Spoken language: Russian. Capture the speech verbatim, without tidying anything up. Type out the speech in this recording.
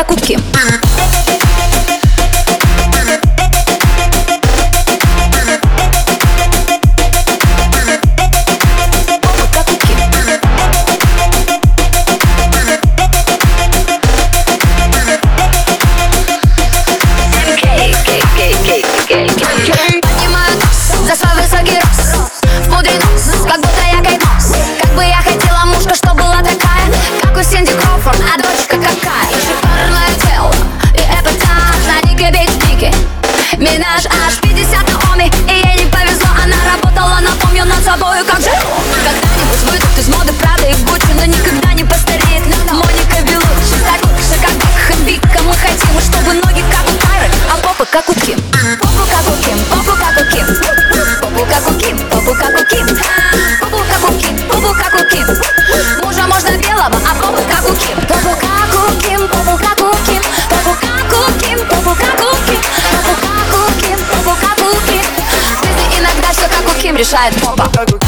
как у Ким. Поднимаю нос за свой высокий рост, в пудре нос, как будто я кайфос. Как бы я хотела мушка, что была такая, как у Синди Кроуфорд, а дочка какая. Шикарное тело и эпатаж, на Нике биг-пике Минаж аж пятьдесят на оми, и ей не повезло. Она работала, напомню, над собою, как же. Когда-нибудь выйдут из моды Прада и Гуччи, но никогда не постареет Моника Белуччи. Так лучше, как Бекхэм, Вика. Мы хотим, чтобы ноги как у Тайры, а попа как у Ким. Попу как у Ким, попу как у Ким. Попу как у Ким, попу как у Ким. Попу как у Ким, попу как у Ким. Мужа можно белого, а попу как у Ким. Попу как у Ким, попу как у Ким. Попу как у Ким, попу как у Ким. Попу как у Ким, попу как у Ким. В жизни иногда все как у Ким решает попа.